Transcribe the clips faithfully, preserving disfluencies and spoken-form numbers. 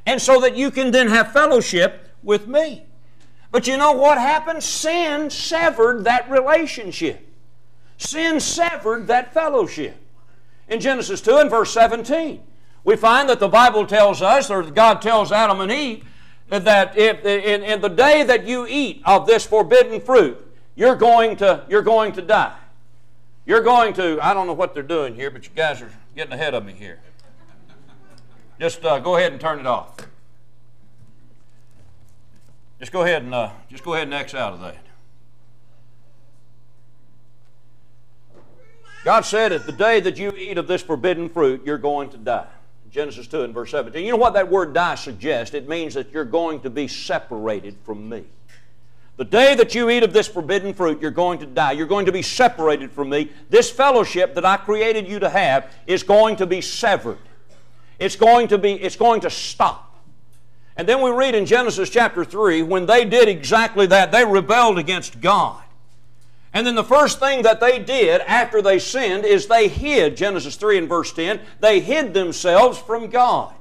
and so that you can then have fellowship with me. But you know what happened? Sin severed that relationship. Sin severed that fellowship. In Genesis two and verse seventeen, we find that the Bible tells us, or God tells Adam and Eve, that if, in, in the day that you eat of this forbidden fruit, you're going to, you're going to die. You're going to, I don't know what they're doing here, but you guys are getting ahead of me here. Just uh, go ahead and turn it off. Just go ahead and uh, just go ahead and X out of that. God said, "At the day that you eat of this forbidden fruit, you're going to die." Genesis two and verse seventeen. You know what that word die suggests? It means that you're going to be separated from me. The day that you eat of this forbidden fruit, you're going to die. You're going to be separated from me. This fellowship that I created you to have is going to be severed. It's going to be, it's going to stop. And then we read in Genesis chapter three, when they did exactly that, they rebelled against God. And then the first thing that they did after they sinned is they hid, Genesis three and verse ten, they hid themselves from God.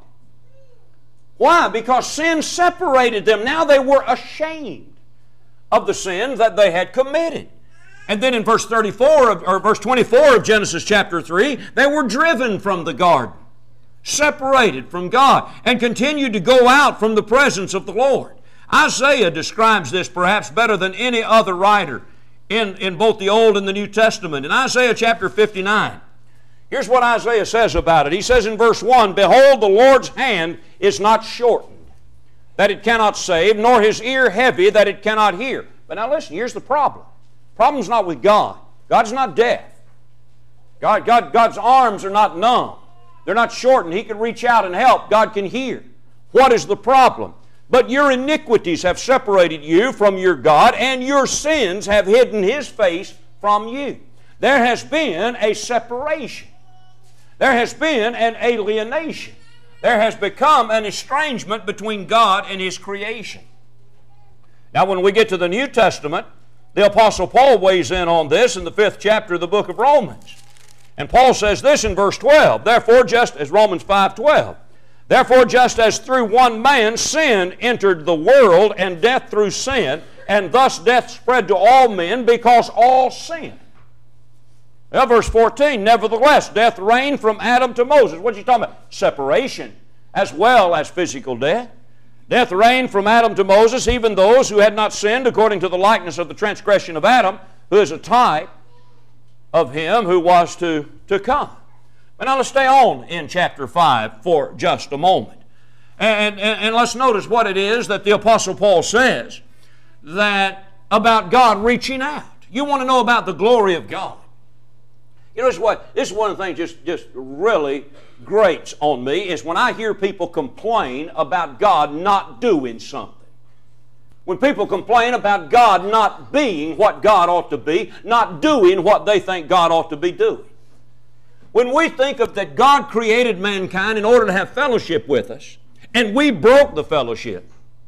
Why? Because sin separated them. Now they were ashamed of the sin that they had committed. And then in verse thirty-four of, or verse twenty-four of Genesis chapter three, they were driven from the garden, separated from God, and continued to go out from the presence of the Lord. Isaiah describes this perhaps better than any other writer in, in both the Old and the New Testament. In Isaiah chapter fifty-nine, here's what Isaiah says about it. He says in verse one, "Behold, the Lord's hand is not shortened, that it cannot save, nor His ear heavy, that it cannot hear." But now listen, here's the problem. The problem's not with God. God's not deaf. God, God, God's arms are not numb. They're not shortened. He can reach out and help. God can hear. What is the problem? "But your iniquities have separated you from your God, and your sins have hidden His face from you." There has been a separation. There has been an alienation. There has become an estrangement between God and His creation. Now when we get to the New Testament, the Apostle Paul weighs in on this in the fifth chapter of the book of Romans. And Paul says this in verse twelve, "Therefore just as," Romans five twelve, "Therefore just as through one man sin entered the world, and death through sin, and thus death spread to all men because all sinned." Now verse fourteen, "Nevertheless death reigned from Adam to Moses." What's he talking about? Separation as well as physical death. "Death reigned from Adam to Moses, even those who had not sinned according to the likeness of the transgression of Adam, who is a type of him who was to, to come." But now let's stay on in chapter five for just a moment. And, and, and let's notice what it is that the Apostle Paul says that about God reaching out. You want to know about the glory of God. You know, this is, what, this is one of the things just, just really grates on me, is when I hear people complain about God not doing something. When people complain about God not being what God ought to be, not doing what they think God ought to be doing. When we think of that God created mankind in order to have fellowship with us, and we broke the fellowship,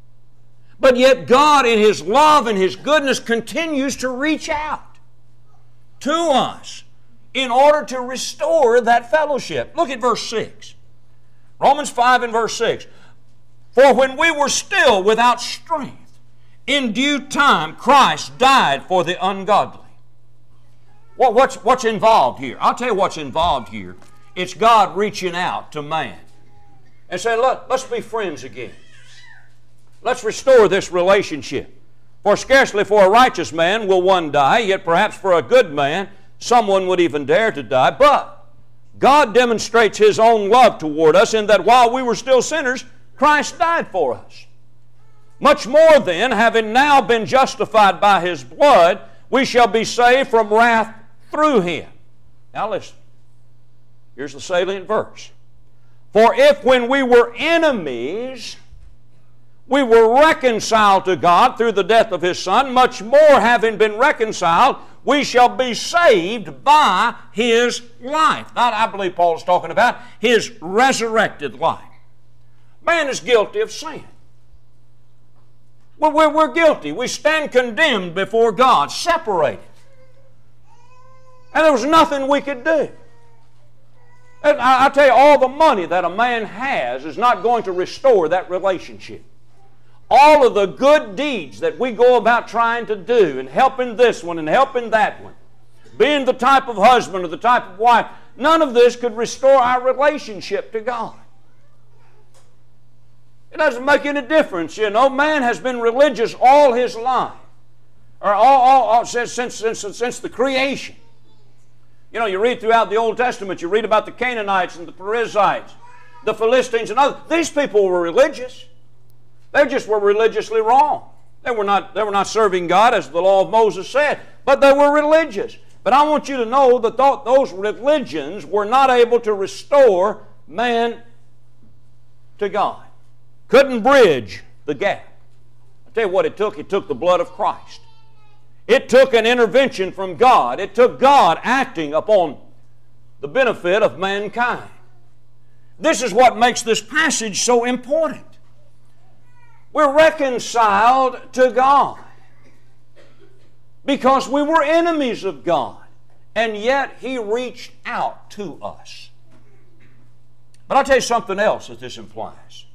but yet God in His love and His goodness continues to reach out to us in order to restore that fellowship. Look at verse six. Romans five and verse six. "For when we were still without strength, in due time Christ died for the ungodly." What, what's, what's involved here? I'll tell you what's involved here. It's God reaching out to man and saying, "Look, let's be friends again. Let's restore this relationship. For scarcely for a righteous man will one die, yet perhaps for a good man someone would even dare to die. But God demonstrates His own love toward us in that while we were still sinners, Christ died for us. Much more then, having now been justified by His blood, we shall be saved from wrath through Him." Now listen. Here's the salient verse. "For if when we were enemies, we were reconciled to God through the death of His Son, much more having been reconciled, we shall be saved by His life." Now, I believe Paul is talking about His resurrected life. Man is guilty of sin. We're, we're, we're guilty. We stand condemned before God, separated. And there was nothing we could do. And I, I tell you, all the money that a man has is not going to restore that relationship. All of the good deeds that we go about trying to do and helping this one and helping that one, being the type of husband or the type of wife, none of this could restore our relationship to God. It doesn't make any difference, you know. Man has been religious all his life, or all, all, all since, since, since, since the creation. You know, you read throughout the Old Testament, you read about the Canaanites and the Perizzites, the Philistines and others. These people were religious. They just were religiously wrong. They were not, they were not serving God as the law of Moses said, but they were religious. But I want you to know that th- those religions were not able to restore man to God. Couldn't bridge the gap. I'll tell you what it took. It took the blood of Christ. It took an intervention from God. It took God acting upon the benefit of mankind. This is what makes this passage so important. We're reconciled to God because we were enemies of God, and yet He reached out to us. But I'll tell you something else that this implies.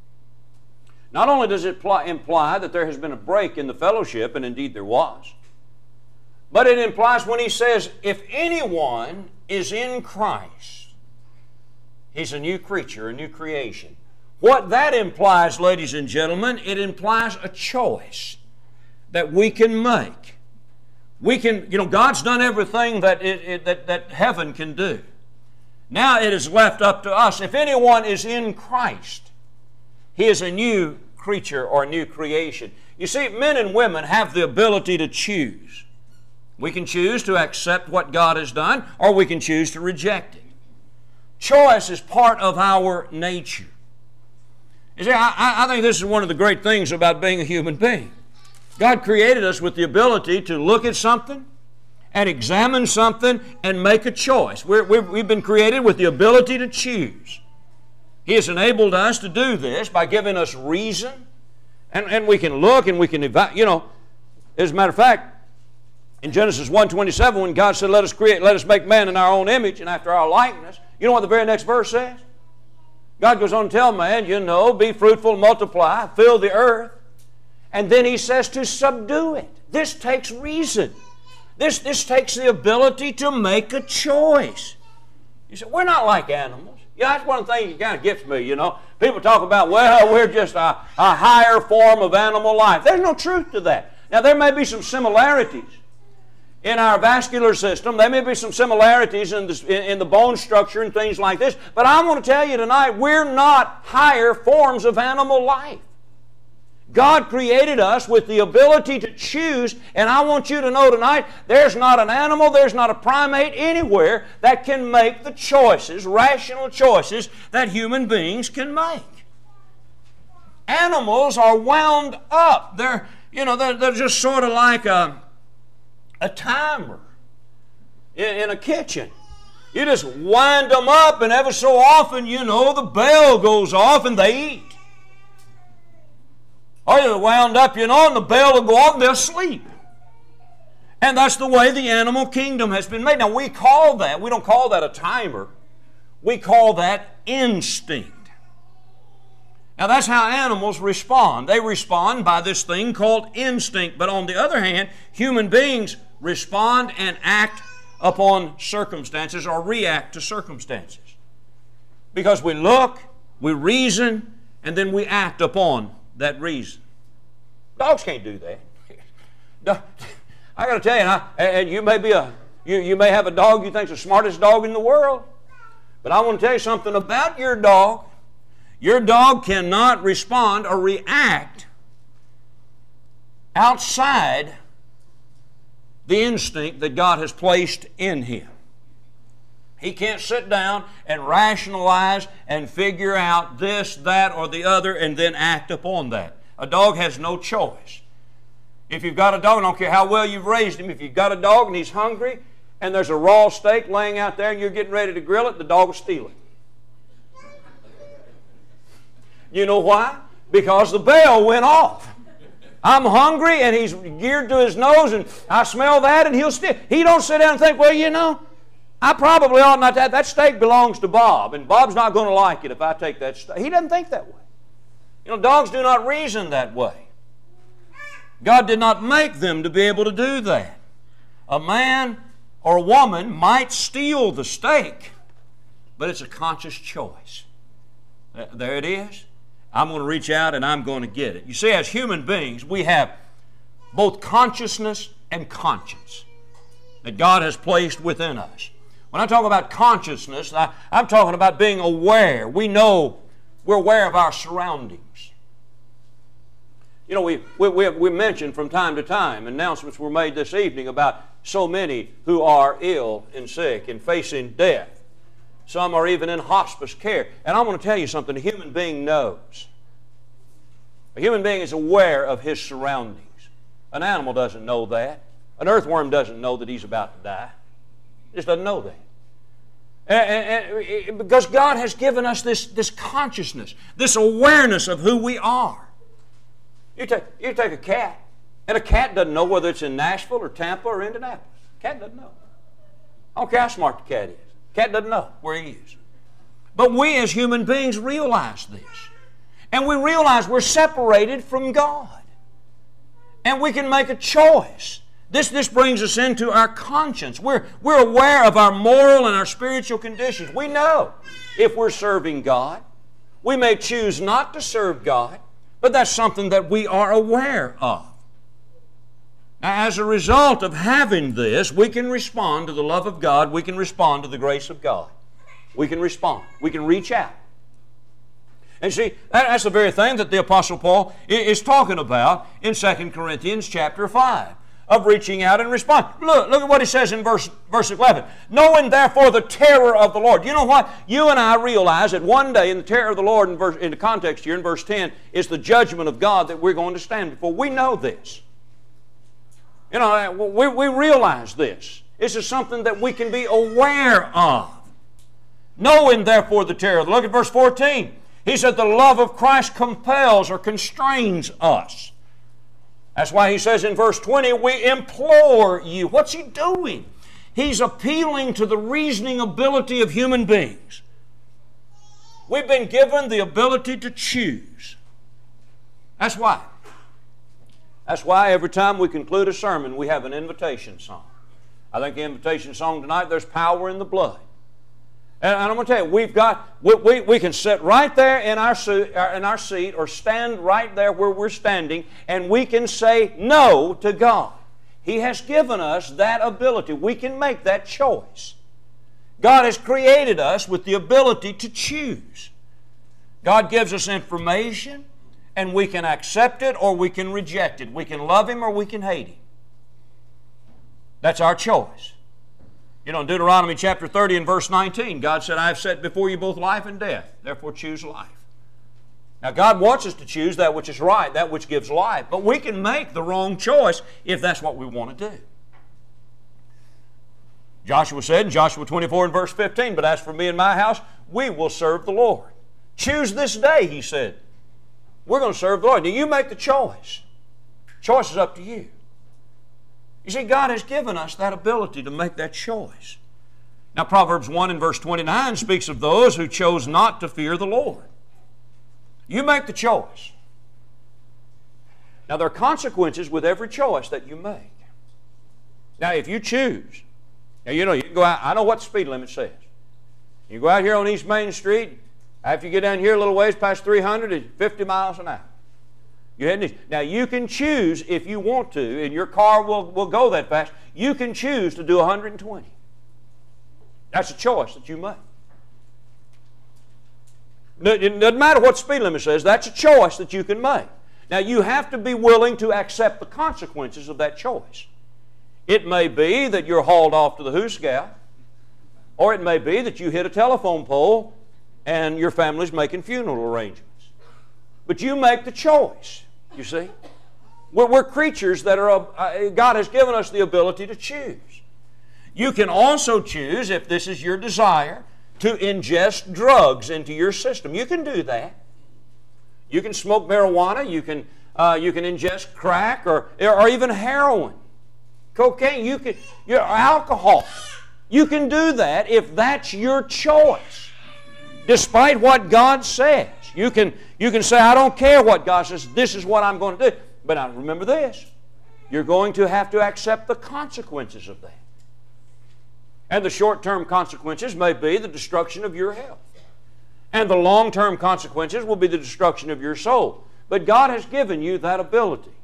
Not only does it imply that there has been a break in the fellowship, and indeed there was, but it implies when He says, if anyone is in Christ, he's a new creature, a new creation. What that implies, ladies and gentlemen, it implies a choice that we can make. We can, you know, God's done everything that, it, it, that, that heaven can do. Now it is left up to us. If anyone is in Christ, he is a new creature or a new creation. You see, men and women have the ability to choose. We can choose to accept what God has done, or we can choose to reject it. Choice is part of our nature. You see, I, I think this is one of the great things about being a human being. God created us with the ability to look at something and examine something and make a choice. We're, we've, we've been created with the ability to choose. He has enabled us to do this by giving us reason, and, and we can look and we can evaluate. You know, as a matter of fact, in Genesis one twenty-seven, when God said, let us create, let us make man in our own image and after our likeness, you know what the very next verse says? God goes on to tell man, you know, be fruitful, multiply, fill the earth. And then He says to subdue it. This takes reason. This, this takes the ability to make a choice. You say, we're not like animals. Yeah, that's one of the things that kind of gets me, you know. People talk about, well, we're just a, a higher form of animal life. There's no truth to that. Now, there may be some similarities in our vascular system. There may be some similarities in the, in, in the bone structure and things like this. But I want to tell you tonight, we're not higher forms of animal life. God created us with the ability to choose, and I want you to know tonight, there's not an animal, there's not a primate anywhere that can make the choices, rational choices, that human beings can make. Animals are wound up. They're, you know, they're, they're just sort of like a, a timer in, in a kitchen. You just wind them up, and ever so often, you know, the bell goes off and they eat. Or they're wound up, you know, and the bell will go off and they'll sleep. And that's the way the animal kingdom has been made. Now, we call that, we don't call that a timer. We call that instinct. Now, that's how animals respond. They respond by this thing called instinct. But on the other hand, human beings respond and act upon circumstances or react to circumstances. Because we look, we reason, and then we act upon that reason. Dogs can't do that. I got to tell you, I, and you may be a, you, you may have a dog you think's the smartest dog in the world, but I want to tell you something about your dog. Your dog cannot respond or react outside the instinct that God has placed in him. He can't sit down and rationalize and figure out this, that, or the other and then act upon that. A dog has no choice. If you've got a dog, I don't care how well you've raised him, if you've got a dog and he's hungry and there's a raw steak laying out there and you're getting ready to grill it, the dog will steal it. You know why? Because the bell went off. I'm hungry and he's geared to his nose and I smell that and he'll steal. He don't sit down and think, well, you know, I probably ought not to have, that steak belongs to Bob, and Bob's not going to like it if I take that steak. He doesn't think that way. You know, dogs do not reason that way. God did not make them to be able to do that. A man or a woman might steal the steak, but it's a conscious choice. There it is. I'm going to reach out and I'm going to get it. You see, as human beings, we have both consciousness and conscience that God has placed within us. When I talk about consciousness, I, I'm talking about being aware. We know, we're aware of our surroundings. You know, we, we, we, we mentioned from time to time, announcements were made this evening about so many who are ill and sick and facing death. Some are even in hospice care. And I want to tell you something, a human being knows. A human being is aware of his surroundings. An animal doesn't know that. An earthworm doesn't know that he's about to die. He just doesn't know that. And, and, and, because God has given us this, this consciousness, this awareness of who we are. You take, you take a cat, and a cat doesn't know whether it's in Nashville or Tampa or Indianapolis. A cat doesn't know. I don't care how smart the cat is. The cat doesn't know where he is. But we as human beings realize this. And we realize we're separated from God. And we can make a choice. This, this brings us into our conscience. We're, we're aware of our moral and our spiritual conditions. We know if we're serving God. We may choose not to serve God, but that's something that we are aware of. Now, as a result of having this, we can respond to the love of God. We can respond to the grace of God. We can respond. We can reach out. And see, that's the very thing that the Apostle Paul is talking about in Second Corinthians chapter five, of reaching out and responding. Look, look at what he says in verse, verse eleven. Knowing therefore the terror of the Lord. You know what? You and I realize that one day in the terror of the Lord, in, verse, in the context here in verse ten, is the judgment of God that we're going to stand before. We know this. You know, we, we realize this. This is something that we can be aware of. Knowing therefore the terror. Look at verse fourteen. He said the love of Christ compels or constrains us. That's why he says in verse twenty, we implore you. What's he doing? He's appealing to the reasoning ability of human beings. We've been given the ability to choose. That's why. That's why every time we conclude a sermon, we have an invitation song. I think the invitation song tonight, there's power in the blood. And I'm going to tell you, we've got, we, we, we can sit right there in our, suit, in our seat or stand right there where we're standing, and we can say no to God. He has given us that ability. We can make that choice. God has created us with the ability to choose. God gives us information, and we can accept it or we can reject it. We can love Him or we can hate Him. That's our choice. You know, in Deuteronomy chapter thirty and verse nineteen, God said, I have set before you both life and death. Therefore choose life. Now, God wants us to choose that which is right, that which gives life. But we can make the wrong choice if that's what we want to do. Joshua said in Joshua twenty-four and verse fifteen, but as for me and my house, we will serve the Lord. Choose this day, he said. We're going to serve the Lord. Now, you make the choice. Choice is up to you. You see, God has given us that ability to make that choice. Now, Proverbs one and verse twenty-nine speaks of those who chose not to fear the Lord. You make the choice. Now, there are consequences with every choice that you make. Now, if you choose, now, you know, you can go out, I know what the speed limit says. You go out here on East Main Street, after you get down here a little ways past three hundred, it's fifty miles an hour. You're heading east. Now, you can choose if you want to, and your car will, will go that fast, you can choose to do one hundred twenty. That's a choice that you make. It doesn't matter what the speed limit says, that's a choice that you can make. Now, you have to be willing to accept the consequences of that choice. It may be that you're hauled off to the hoosgow, or it may be that you hit a telephone pole and your family's making funeral arrangements. But you make the choice, you see. We're, we're creatures that are, uh, God has given us the ability to choose. You can also choose, if this is your desire, to ingest drugs into your system. You can do that. You can smoke marijuana, you can, uh, you can ingest crack or, or even heroin, cocaine, you can, you know, alcohol. You can do that if that's your choice. Despite what God says. You can, you can say, I don't care what God says. This is what I'm going to do. But now remember this. You're going to have to accept the consequences of that. And the short-term consequences may be the destruction of your health. And the long-term consequences will be the destruction of your soul. But God has given you that ability.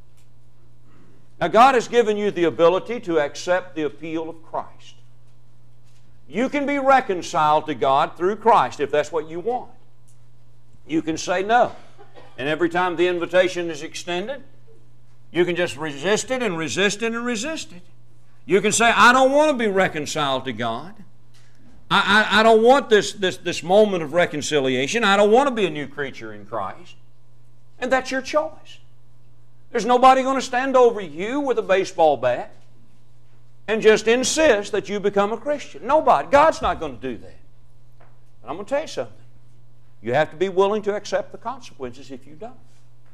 Now God has given you the ability to accept the appeal of Christ. You can be reconciled to God through Christ if that's what you want. You can say no. And every time the invitation is extended, you can just resist it and resist it and resist it. You can say, I don't want to be reconciled to God. I, I, I don't want this, this, this moment of reconciliation. I don't want to be a new creature in Christ. And that's your choice. There's nobody going to stand over you with a baseball bat and just insist that you become a Christian. Nobody. God's not going to do that. But I'm going to tell you something. You have to be willing to accept the consequences if you don't.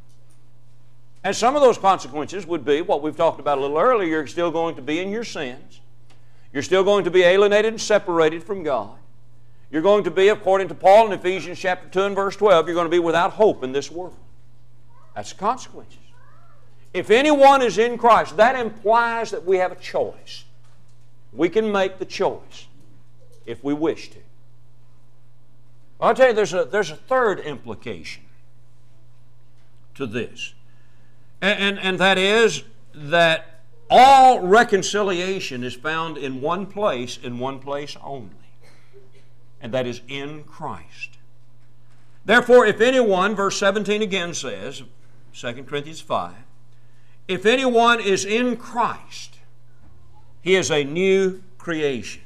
And some of those consequences would be what we've talked about a little earlier. You're still going to be in your sins. You're still going to be alienated and separated from God. You're going to be, according to Paul in Ephesians chapter two and verse twelve, you're going to be without hope in this world. That's the consequences. If anyone is in Christ, that implies that we have a choice. We can make the choice if we wish to. I'll tell you, there's a, there's a third implication to this. And, and, and that is that all reconciliation is found in one place, in one place only. And that is in Christ. Therefore, if anyone, verse seventeen again says, Second Corinthians five, if anyone is in Christ, he is a new creation.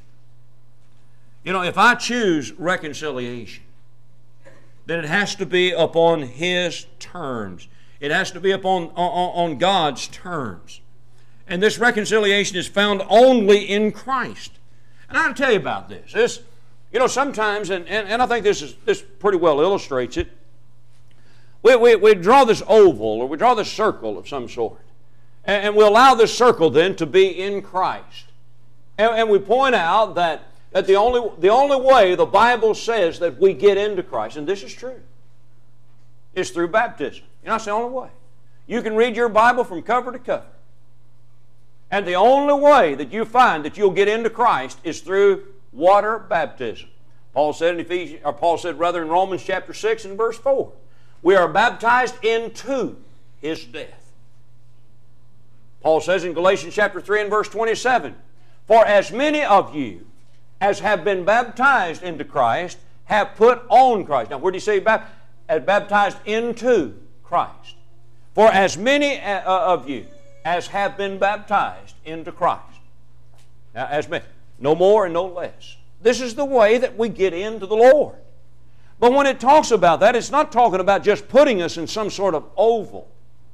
You know, if I choose reconciliation, then it has to be upon His terms. It has to be upon on, on God's terms. And this reconciliation is found only in Christ. And I'll tell you about this. This, you know, sometimes, and, and, and I think this is this pretty well illustrates it, we, we, we draw this oval, or we draw this circle of some sort. And, and we allow this circle then to be in Christ. And, and we point out that That the only, the only way the Bible says that we get into Christ, and this is true, is through baptism. You know, that's the only way. You can read your Bible from cover to cover. And the only way that you find that you'll get into Christ is through water baptism. Paul said in Ephesians, or Paul said rather in Romans chapter six and verse four, we are baptized into His death. Paul says in Galatians chapter three and verse twenty-seven, for as many of you as have been baptized into Christ, have put on Christ. Now, where do you say baptized? As baptized into Christ. For as many of you as have been baptized into Christ. Now, as many, no more and no less. This is the way that we get into the Lord. But when it talks about that, it's not talking about just putting us in some sort of oval.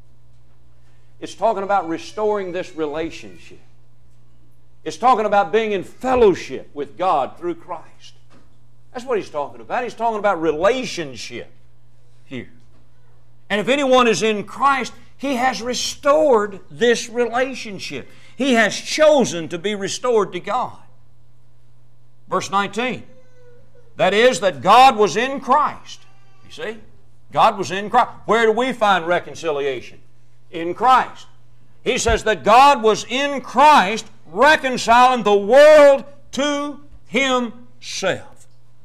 It's talking about restoring this relationship. It's talking about being in fellowship with God through Christ. That's what he's talking about. He's talking about relationship here. And if anyone is in Christ, he has restored this relationship. He has chosen to be restored to God. Verse nineteen. That is, that God was in Christ. You see? God was in Christ. Where do we find reconciliation? In Christ. He says that God was in Christ reconciling the world to Himself.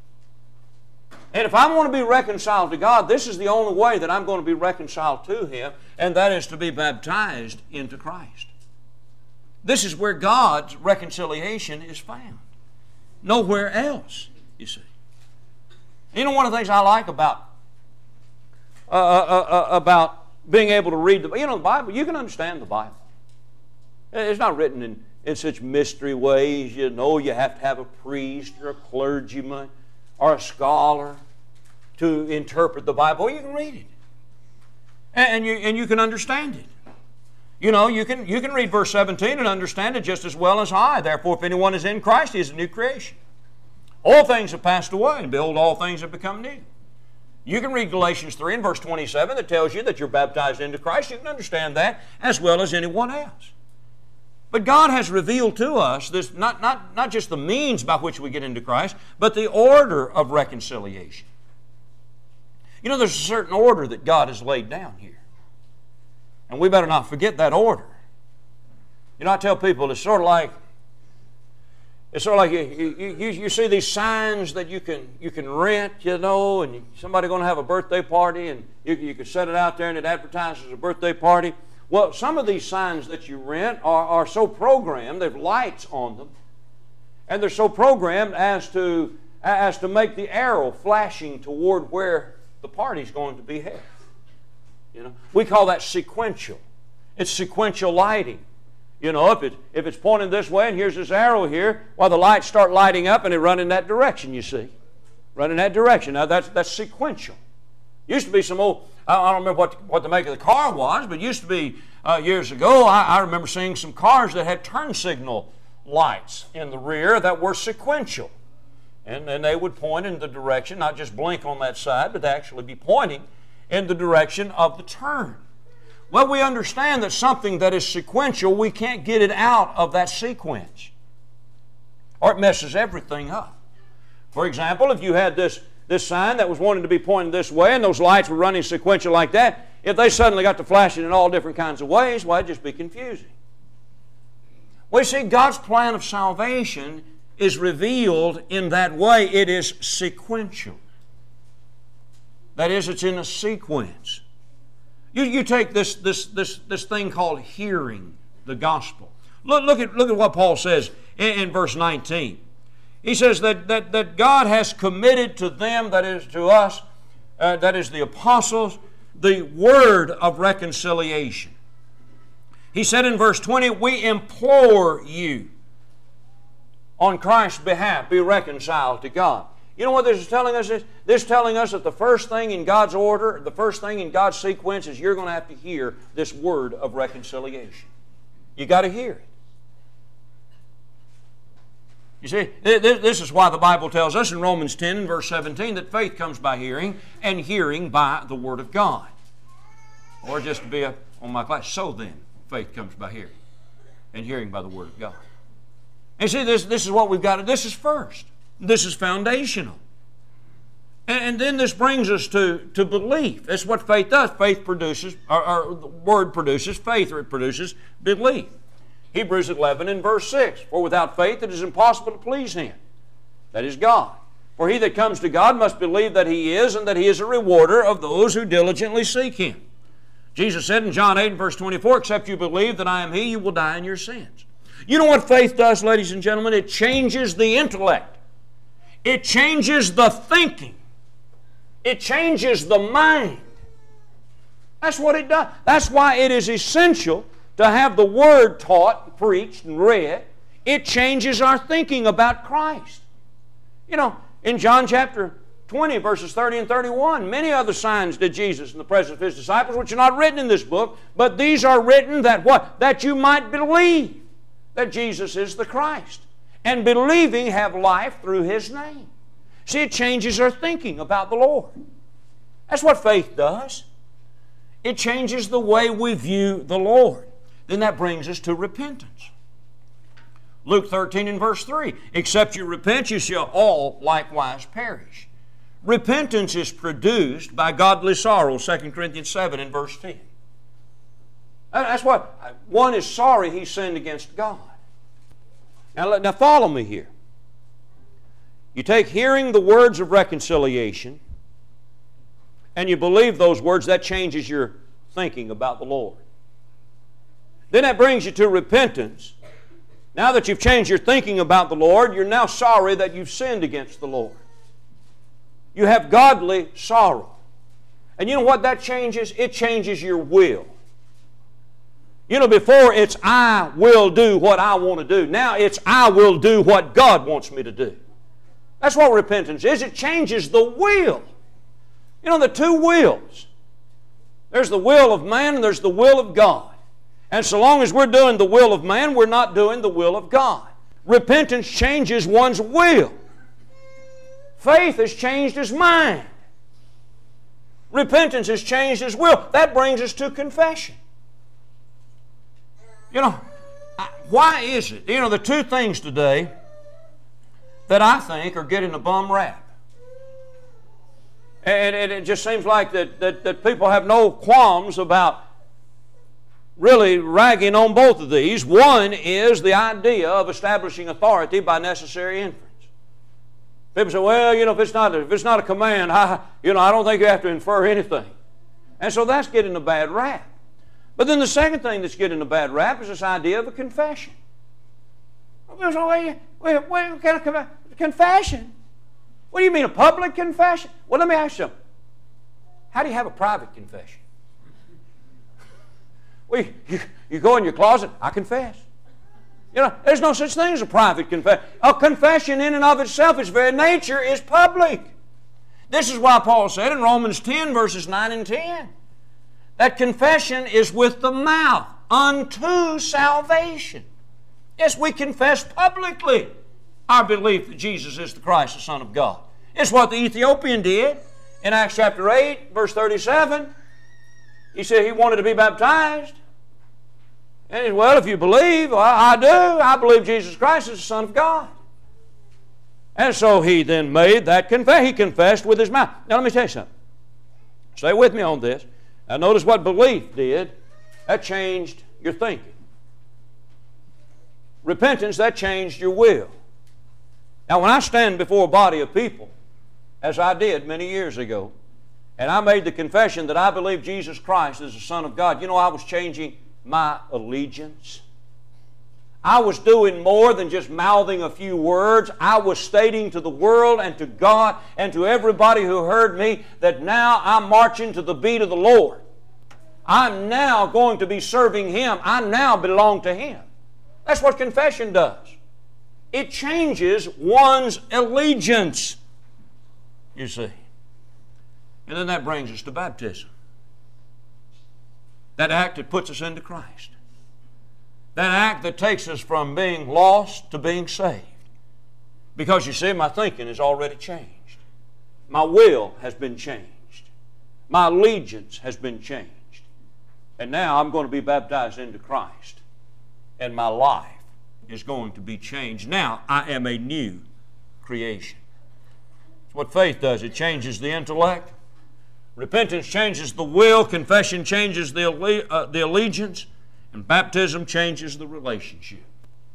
And if I want to be reconciled to God, this is the only way that I'm going to be reconciled to Him, and that is to be baptized into Christ. This is where God's reconciliation is found. Nowhere else, you see. You know, one of the things I like about uh, uh, uh, about being able to read the, you know, the Bible, you can understand the Bible. It's not written in, in such mystery ways. You know, you have to have a priest or a clergyman or a scholar to interpret the Bible. You can read it. And you, and you can understand it. You know, you can, you can read verse seventeen and understand it just as well as I. Therefore, if anyone is in Christ, he is a new creation. All things have passed away, and behold, all things have become new. You can read Galatians three and verse twenty-seven that tells you that you're baptized into Christ. You can understand that as well as anyone else. But God has revealed to us this, not, not, not just the means by which we get into Christ, but the order of reconciliation. You know, there's a certain order that God has laid down here. And we better not forget that order. You know, I tell people it's sort of like, it's sort of like you, you, you see these signs that you can, you can rent, you know, and you, somebody going to have a birthday party, and you, you can set it out there and it advertises a birthday party. Well, some of these signs that you rent are, are so programmed, they have lights on them, and they're so programmed as to, as to make the arrow flashing toward where the party's going to be held. You know, we call that sequential. It's sequential lighting. You know, if, it, if it's pointing this way and here's this arrow here, well, the lights start lighting up and they run in that direction, you see. Run in that direction. Now, that's, that's sequential. Used to be some old, I don't remember what, what the make of the car was, but it used to be uh, years ago, I, I remember seeing some cars that had turn signal lights in the rear that were sequential. And then they would point in the direction, not just blink on that side, but actually be pointing in the direction of the turn. Well, we understand that something that is sequential, we can't get it out of that sequence, or it messes everything up. For example, if you had this, this sign that was wanting to be pointing this way and those lights were running sequential like that, if they suddenly got to flashing in all different kinds of ways, well, it'd just be confusing. Well, you see, God's plan of salvation is revealed in that way. It is sequential. That is, it's in a sequence. You, you take this, this, this, this thing called hearing the gospel. Look, look, at, look at what Paul says in, in verse nineteen. He says that, that, that God has committed to them, that is to us, uh, that is the apostles, the word of reconciliation. He said in verse twenty, we implore you on Christ's behalf, be reconciled to God. You know what this is telling us? This, this is telling us that the first thing in God's order, the first thing in God's sequence is you're going to have to hear this word of reconciliation. You got to hear it. You see, this is why the Bible tells us in Romans ten and verse seventeen that faith comes by hearing, and hearing by the Word of God. Or just to be up on my class, so then, faith comes by hearing, and hearing by the Word of God. And see, this, this is what we've got to, this is first. This is foundational. And, and then this brings us to, to belief. That's what faith does. Faith produces, or, or the Word produces faith, or it produces belief. Hebrews eleven and verse six, for without faith it is impossible to please Him. That is God. For he that comes to God must believe that He is, and that He is a rewarder of those who diligently seek Him. Jesus said in John eight and verse twenty-four, except you believe that I am He, you will die in your sins. You know what faith does, ladies and gentlemen? It changes the intellect. It changes the thinking. It changes the mind. That's what it does. That's why it is essential to have the Word taught, preached, and read. It changes our thinking about Christ. You know, in John chapter twenty, verses thirty and thirty-one, many other signs did Jesus in the presence of His disciples, which are not written in this book, but these are written that what? That you might believe that Jesus is the Christ, and believing have life through His name. See, it changes our thinking about the Lord. That's what faith does. It changes the way we view the Lord. Then that brings us to repentance. Luke thirteen and verse three, except you repent, you shall all likewise perish. Repentance is produced by godly sorrow, Second Corinthians seven and verse ten. That's what, one is sorry he sinned against God. Now, now follow me here. You take hearing the words of reconciliation, and you believe those words, that changes your thinking about the Lord. Then that brings you to repentance. Now that you've changed your thinking about the Lord, you're now sorry that you've sinned against the Lord. You have godly sorrow. And you know what that changes? It changes your will. You know, before it's I will do what I want to do. Now it's I will do what God wants me to do. That's what repentance is. It changes the will. You know, the two wills. There's the will of man and there's the will of God. And so long as we're doing the will of man, we're not doing the will of God. Repentance changes one's will. Faith has changed his mind. Repentance has changed his will. That brings us to confession. You know, why is it? You know, the two things today that I think are getting a bum rap. And it, it just seems like that, that, that people have no qualms about really ragging on both of these. One is the idea of establishing authority by necessary inference. People say, well, you know, if it's not, if it's not a command, I, you know, I don't think you have to infer anything. And so that's getting a bad rap. But then the second thing that's getting a bad rap is this idea of a confession. Wait, wait, wait, what kind of confession? What do you mean, a public confession? Well, let me ask you something. How do you have a private confession? Well, you, you, you go in your closet, I confess. You know, there's no such thing as a private confession. A confession in and of itself, its very nature, is public. This is why Paul said in Romans ten, verses nine and ten, that confession is with the mouth unto salvation. Yes, we confess publicly our belief that Jesus is the Christ, the Son of God. It's what the Ethiopian did in Acts chapter eight, verse thirty-seven. He said he wanted to be baptized. And he said, well, if you believe, well, I do. I believe Jesus Christ is the Son of God. And so he then made that confession. He confessed with his mouth. Now let me tell you something. Stay with me on this. Now notice what belief did. That changed your thinking. Repentance, that changed your will. Now when I stand before a body of people, as I did many years ago, and I made the confession that I believe Jesus Christ is the Son of God, you know I was changing my allegiance. I was doing more than just mouthing a few words. I was stating to the world and to God and to everybody who heard me that now I'm marching to the beat of the Lord. I'm now going to be serving Him. I now belong to Him. That's what confession does. It changes one's allegiance, you see. And then that brings us to baptism. That act that puts us into Christ. That act that takes us from being lost to being saved. Because you see, my thinking has already changed. My will has been changed. My allegiance has been changed. And now I'm going to be baptized into Christ. And my life is going to be changed. Now I am a new creation. That's what faith does. It changes the intellect. Repentance changes the will. Confession changes the, alle- uh, the allegiance. And baptism changes the relationship.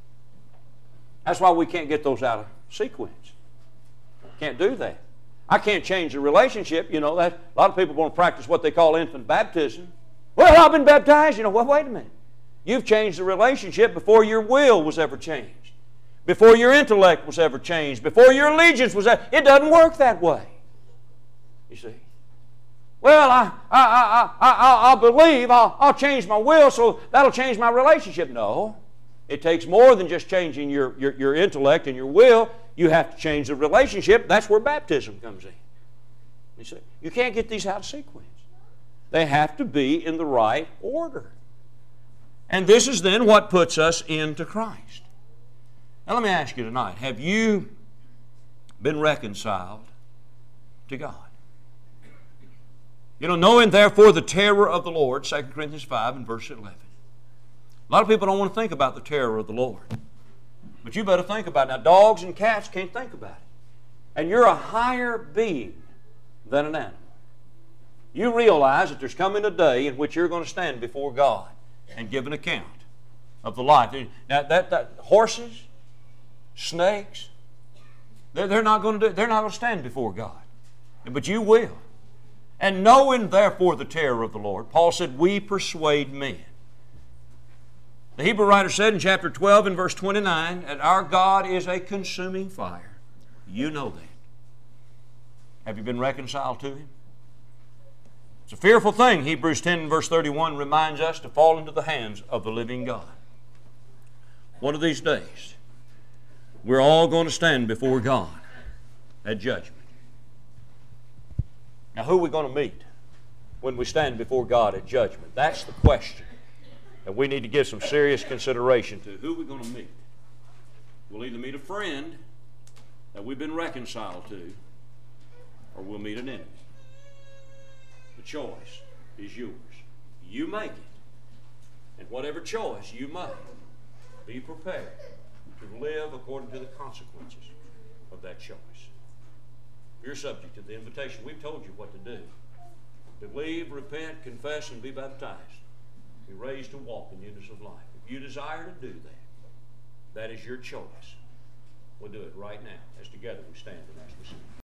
That's why we can't get those out of sequence. Can't do that. I can't change the relationship. You know, that, a lot of people want to practice what they call infant baptism. Well, I've been baptized. You know, well, wait a minute. You've changed the relationship before your will was ever changed. Before your intellect was ever changed. Before your allegiance was ever... It doesn't work that way. You see? Well, I, I, I, I, I'll believe, I'll, I'll change my will, so that'll change my relationship. No. It takes more than just changing your, your, your intellect and your will. You have to change the relationship. That's where baptism comes in. You see? You can't get these out of sequence. They have to be in the right order. And this is then what puts us into Christ. Now let me ask you tonight, have you been reconciled to God? You know, knowing therefore the terror of the Lord, Second Corinthians five and verse eleven. A lot of people don't want to think about the terror of the Lord. But you better think about it. Now, dogs and cats can't think about it. And you're a higher being than an animal. You realize that there's coming a day in which you're going to stand before God and give an account of the life. Now, that, that horses, snakes, they're, they're not going to do, they're not going to stand before God. But you will. And knowing therefore the terror of the Lord, Paul said, we persuade men. The Hebrew writer said in chapter twelve and verse twenty-nine, that our God is a consuming fire. You know that. Have you been reconciled to Him? It's a fearful thing, Hebrews ten and verse thirty-one reminds us, to fall into the hands of the living God. One of these days, we're all going to stand before God at judgment. Now, who are we going to meet when we stand before God at judgment? That's the question that we need to give some serious consideration to. Who are we going to meet? We'll either meet a friend that we've been reconciled to, or we'll meet an enemy. The choice is yours. You make it. And whatever choice you make, Be prepared to live according to the consequences of that choice. If you're subject to the invitation, we've told you what to do. Believe, repent, confess, and be baptized. Be raised to walk in newness of life. If you desire to do that, that is your choice. We'll do it right now as together we stand and as we sing.